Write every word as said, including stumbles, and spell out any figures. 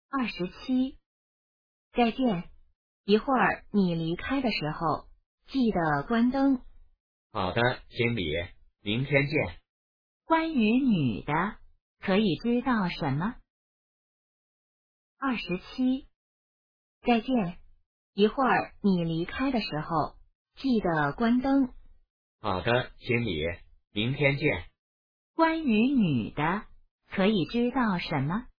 二十七，再见，一会儿你离开的时候记得关灯。 好的，经理，明天见。 关于女的，可以知道什么？二十七，再见，一会儿你离开的时候记得关灯。 好的，经理，明天见。 关于女的，可以知道什么？